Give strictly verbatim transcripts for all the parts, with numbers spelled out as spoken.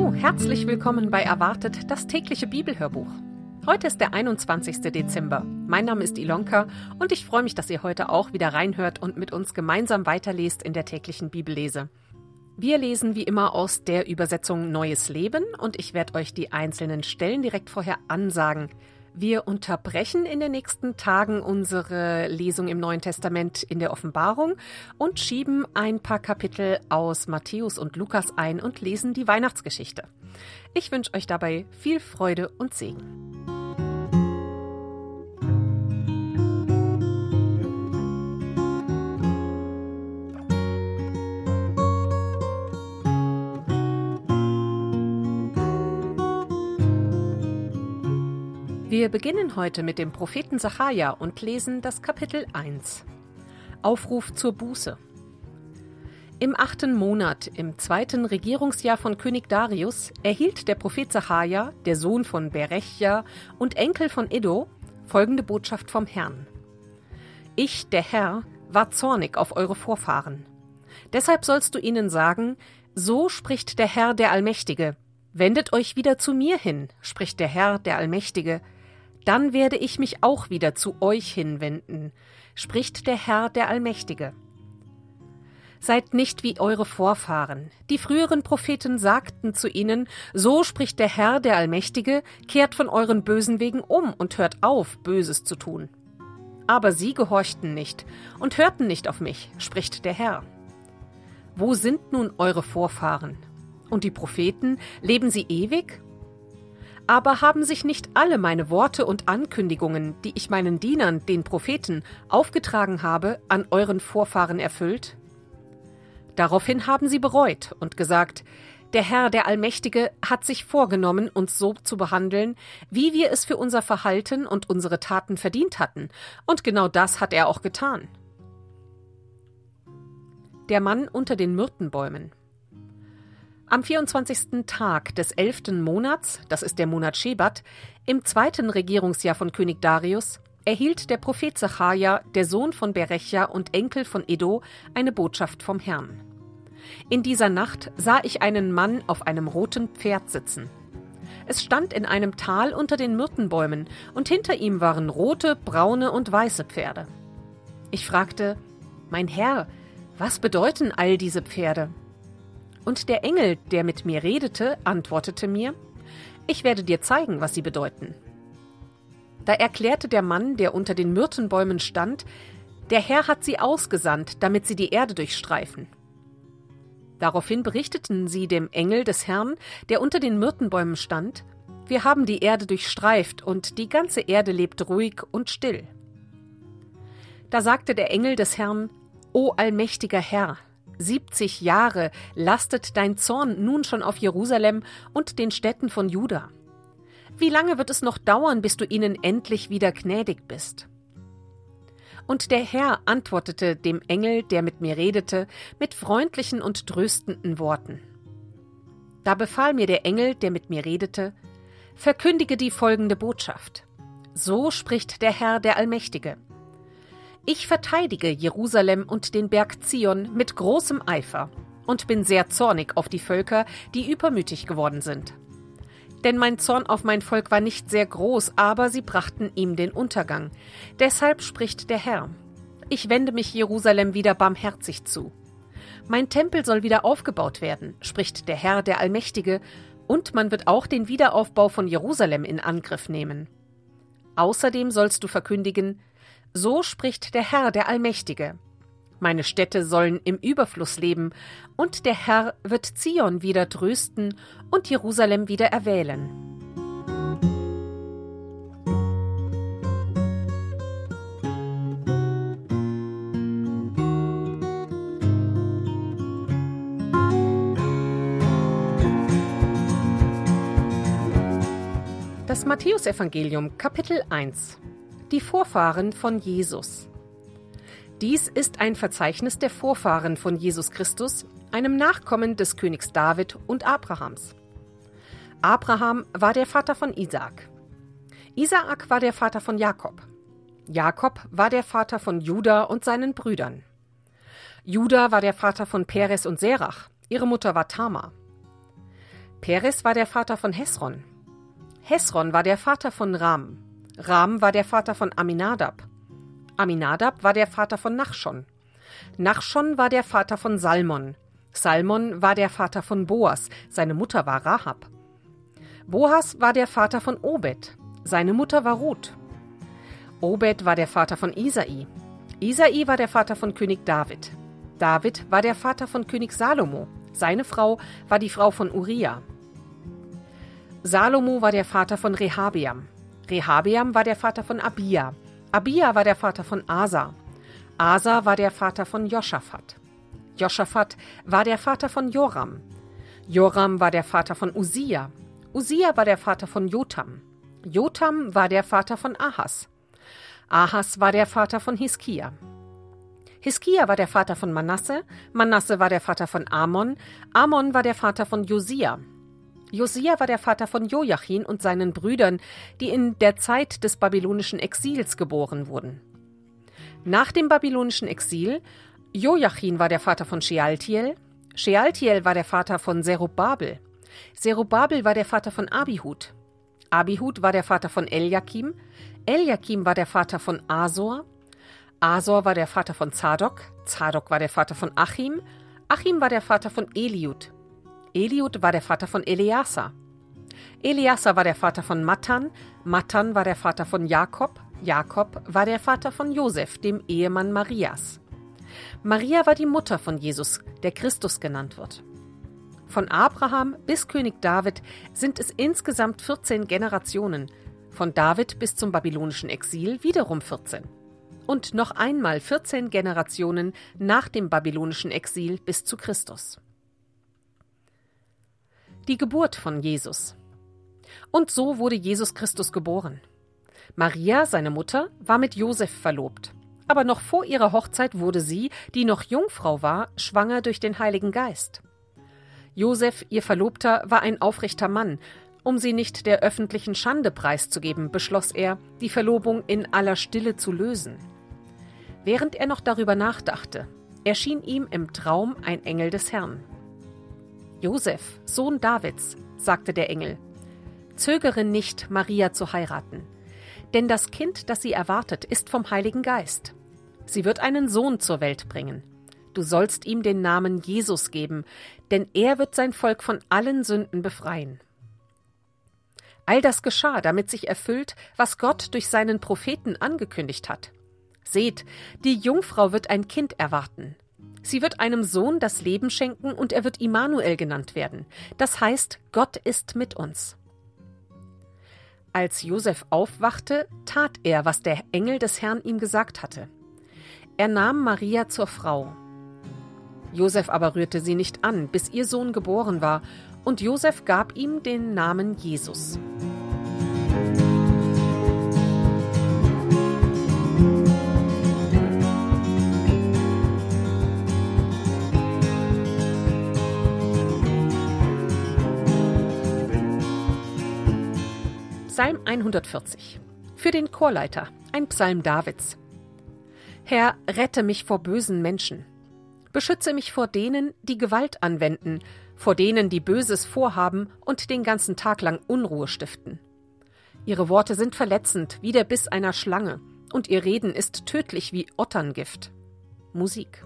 Hallo, herzlich willkommen bei Erwartet, das tägliche Bibelhörbuch. Heute ist der einundzwanzigster Dezember. Mein Name ist Ilonka und ich freue mich, dass ihr heute auch wieder reinhört und mit uns gemeinsam weiterlest in der täglichen Bibellese. Wir lesen wie immer aus der Übersetzung Neues Leben und ich werde euch die einzelnen Stellen direkt vorher ansagen. Wir unterbrechen in den nächsten Tagen unsere Lesung im Neuen Testament in der Offenbarung und schieben ein paar Kapitel aus Matthäus und Lukas ein und lesen die Weihnachtsgeschichte. Ich wünsche euch dabei viel Freude und Segen. Wir beginnen heute mit dem Propheten Sacharja und lesen das Kapitel eins. Aufruf zur Buße. Im achten Monat, im zweiten Regierungsjahr von König Darius, erhielt der Prophet Sacharja, der Sohn von Berechja und Enkel von Iddo, folgende Botschaft vom Herrn. Ich, der Herr, war zornig auf eure Vorfahren. Deshalb sollst du ihnen sagen, so spricht der Herr, der Allmächtige. Wendet euch wieder zu mir hin, spricht der Herr, der Allmächtige. Dann werde ich mich auch wieder zu euch hinwenden, spricht der Herr, der Allmächtige. Seid nicht wie eure Vorfahren. Die früheren Propheten sagten zu ihnen, so spricht der Herr, der Allmächtige, kehrt von euren bösen Wegen um und hört auf, Böses zu tun. Aber sie gehorchten nicht und hörten nicht auf mich, spricht der Herr. Wo sind nun eure Vorfahren? Und die Propheten, leben sie ewig? Aber haben sich nicht alle meine Worte und Ankündigungen, die ich meinen Dienern, den Propheten, aufgetragen habe, an euren Vorfahren erfüllt? Daraufhin haben sie bereut und gesagt, der Herr, der Allmächtige, hat sich vorgenommen, uns so zu behandeln, wie wir es für unser Verhalten und unsere Taten verdient hatten, und genau das hat er auch getan. Der Mann unter den Myrtenbäumen. Am vierundzwanzigsten Tag des elften Monats, das ist der Monat Schebat, im zweiten Regierungsjahr von König Darius, erhielt der Prophet Sacharja, der Sohn von Berechja und Enkel von Iddo, eine Botschaft vom Herrn. In dieser Nacht sah ich einen Mann auf einem roten Pferd sitzen. Es stand in einem Tal unter den Myrtenbäumen und hinter ihm waren rote, braune und weiße Pferde. Ich fragte, mein Herr, was bedeuten all diese Pferde? Und der Engel, der mit mir redete, antwortete mir, ich werde dir zeigen, was sie bedeuten. Da erklärte der Mann, der unter den Myrtenbäumen stand, der Herr hat sie ausgesandt, damit sie die Erde durchstreifen. Daraufhin berichteten sie dem Engel des Herrn, der unter den Myrtenbäumen stand, wir haben die Erde durchstreift und die ganze Erde lebt ruhig und still. Da sagte der Engel des Herrn, O allmächtiger Herr, siebzig Jahre lastet dein Zorn nun schon auf Jerusalem und den Städten von Juda. Wie lange wird es noch dauern, bis du ihnen endlich wieder gnädig bist? Und der Herr antwortete dem Engel, der mit mir redete, mit freundlichen und tröstenden Worten. Da befahl mir der Engel, der mit mir redete, verkündige die folgende Botschaft. So spricht der Herr, der Allmächtige. Ich verteidige Jerusalem und den Berg Zion mit großem Eifer und bin sehr zornig auf die Völker, die übermütig geworden sind. Denn mein Zorn auf mein Volk war nicht sehr groß, aber sie brachten ihm den Untergang. Deshalb spricht der Herr, ich wende mich Jerusalem wieder barmherzig zu. Mein Tempel soll wieder aufgebaut werden, spricht der Herr, der Allmächtige, und man wird auch den Wiederaufbau von Jerusalem in Angriff nehmen. Außerdem sollst du verkündigen, so spricht der Herr, der Allmächtige. Meine Städte sollen im Überfluss leben, und der Herr wird Zion wieder trösten und Jerusalem wieder erwählen. Das Matthäusevangelium, Kapitel eins. Die Vorfahren von Jesus. Dies ist ein Verzeichnis der Vorfahren von Jesus Christus, einem Nachkommen des Königs David und Abrahams. Abraham war der Vater von Isaak. Isaak war der Vater von Jakob. Jakob war der Vater von Juda und seinen Brüdern. Juda war der Vater von Peres und Serach. Ihre Mutter war Tamar. Peres war der Vater von Hesron. Hesron war der Vater von Ram. Ram war der Vater von Aminadab. Aminadab war der Vater von Nachschon. Nachschon war der Vater von Salmon. Salmon war der Vater von Boas, seine Mutter war Rahab. Boas war der Vater von Obed, seine Mutter war Ruth. Obed war der Vater von Isai. Isai war der Vater von König David. David war der Vater von König Salomo. Seine Frau war die Frau von Uriah. Salomo war der Vater von Rehabeam. Rehabeam war der Vater von Abia. Abia war der Vater von Asa. Asa war der Vater von Joschafat. Joschafat war der Vater von Joram. Joram war der Vater von Usia. Usia war der Vater von Jotam. Jotam war der Vater von Ahas. Ahas war der Vater von Hiskia. Hiskia war der Vater von Manasse. Manasse war der Vater von Amon. Amon war der Vater von Josia. Josia war der Vater von Joachim und seinen Brüdern, die in der Zeit des babylonischen Exils geboren wurden. Nach dem babylonischen Exil, Joachim war der Vater von Shealtiel. Shealtiel war der Vater von Zerubabel. Zerubabel war der Vater von Abihud. Abihud war der Vater von Eliakim. Eliakim war der Vater von Asor. Asor war der Vater von Zadok. Zadok war der Vater von Achim. Achim war der Vater von Eliud. Eliud war der Vater von Eleazar. Eleazar war der Vater von Mattan. Mattan war der Vater von Jakob. Jakob war der Vater von Josef, dem Ehemann Marias. Maria war die Mutter von Jesus, der Christus genannt wird. Von Abraham bis König David sind es insgesamt vierzehn Generationen. Von David bis zum babylonischen Exil wiederum vierzehn. Und noch einmal vierzehn Generationen nach dem babylonischen Exil bis zu Christus. Die Geburt von Jesus. Und so wurde Jesus Christus geboren. Maria, seine Mutter, war mit Josef verlobt. Aber noch vor ihrer Hochzeit wurde sie, die noch Jungfrau war, schwanger durch den Heiligen Geist. Josef, ihr Verlobter, war ein aufrechter Mann. Um sie nicht der öffentlichen Schande preiszugeben, beschloss er, die Verlobung in aller Stille zu lösen. Während er noch darüber nachdachte, erschien ihm im Traum ein Engel des Herrn. »Josef, Sohn Davids«, sagte der Engel, »zögere nicht, Maria zu heiraten, denn das Kind, das sie erwartet, ist vom Heiligen Geist. Sie wird einen Sohn zur Welt bringen. Du sollst ihm den Namen Jesus geben, denn er wird sein Volk von allen Sünden befreien.« All das geschah, damit sich erfüllt, was Gott durch seinen Propheten angekündigt hat. Seht, die Jungfrau wird ein Kind erwarten. Sie wird einem Sohn das Leben schenken und er wird Immanuel genannt werden. Das heißt, Gott ist mit uns. Als Josef aufwachte, tat er, was der Engel des Herrn ihm gesagt hatte. Er nahm Maria zur Frau. Josef aber rührte sie nicht an, bis ihr Sohn geboren war, und Josef gab ihm den Namen Jesus. Psalm hundertvierzig. Für den Chorleiter, ein Psalm Davids. Herr, rette mich vor bösen Menschen. Beschütze mich vor denen, die Gewalt anwenden, vor denen, die Böses vorhaben und den ganzen Tag lang Unruhe stiften. Ihre Worte sind verletzend wie der Biss einer Schlange, und ihr Reden ist tödlich wie Otterngift. Musik.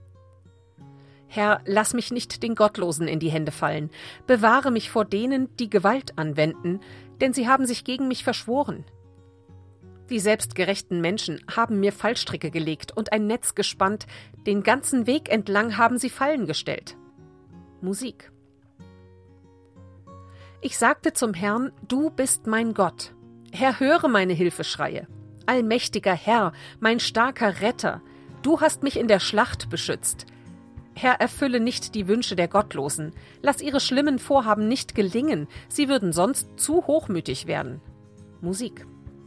Herr, lass mich nicht den Gottlosen in die Hände fallen. Bewahre mich vor denen, die Gewalt anwenden, denn sie haben sich gegen mich verschworen. Die selbstgerechten Menschen haben mir Fallstricke gelegt und ein Netz gespannt, den ganzen Weg entlang haben sie Fallen gestellt. Musik. Ich sagte zum Herrn, du bist mein Gott. Herr, höre meine Hilfeschreie. Allmächtiger Herr, mein starker Retter, du hast mich in der Schlacht beschützt. Herr, erfülle nicht die Wünsche der Gottlosen. Lass ihre schlimmen Vorhaben nicht gelingen, sie würden sonst zu hochmütig werden. Musik.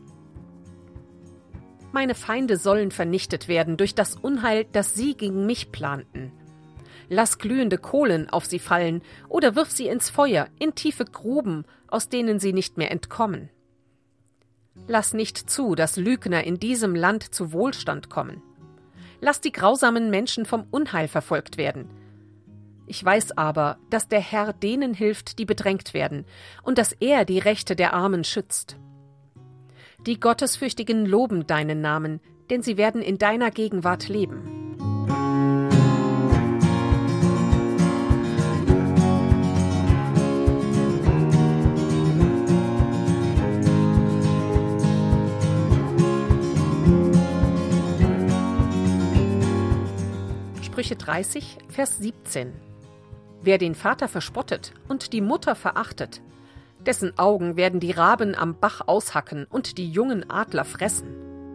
Meine Feinde sollen vernichtet werden durch das Unheil, das sie gegen mich planten. Lass glühende Kohlen auf sie fallen oder wirf sie ins Feuer, in tiefe Gruben, aus denen sie nicht mehr entkommen. Lass nicht zu, dass Lügner in diesem Land zu Wohlstand kommen. Lass die grausamen Menschen vom Unheil verfolgt werden. Ich weiß aber, dass der Herr denen hilft, die bedrängt werden, und dass er die Rechte der Armen schützt. Die Gottesfürchtigen loben deinen Namen, denn sie werden in deiner Gegenwart leben. Sprüche dreißig, Vers siebzehn. Wer den Vater verspottet und die Mutter verachtet, dessen Augen werden die Raben am Bach aushacken und die jungen Adler fressen.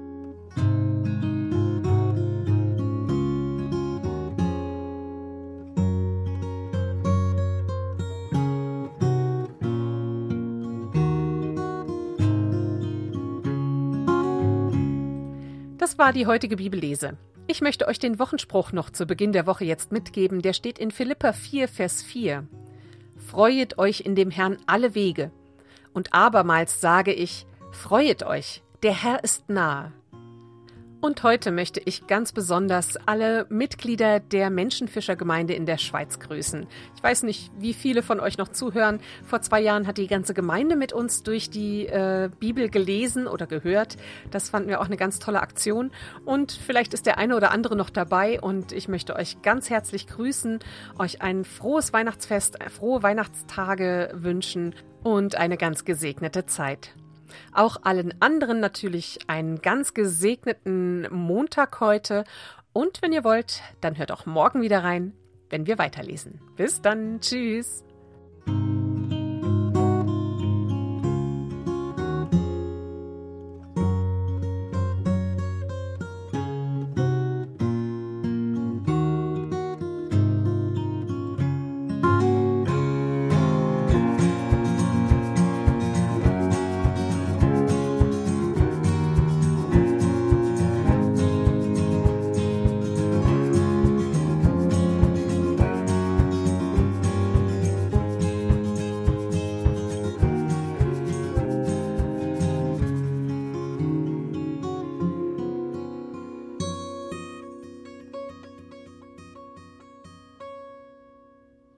Das war die heutige Bibellese. Ich möchte euch den Wochenspruch noch zu Beginn der Woche jetzt mitgeben. Der steht in Philipper vier, Vers vier. Freuet euch in dem Herrn alle Wege. Und abermals sage ich, freuet euch, der Herr ist nahe. Und heute möchte ich ganz besonders alle Mitglieder der Menschenfischergemeinde in der Schweiz grüßen. Ich weiß nicht, wie viele von euch noch zuhören. Vor zwei Jahren hat die ganze Gemeinde mit uns durch die äh, Bibel gelesen oder gehört. Das fanden wir auch eine ganz tolle Aktion. Und vielleicht ist der eine oder andere noch dabei. Und ich möchte euch ganz herzlich grüßen, euch ein frohes Weihnachtsfest, frohe Weihnachtstage wünschen und eine ganz gesegnete Zeit. Auch allen anderen natürlich einen ganz gesegneten Montag heute. Und wenn ihr wollt, dann hört auch morgen wieder rein, wenn wir weiterlesen. Bis dann. Tschüss.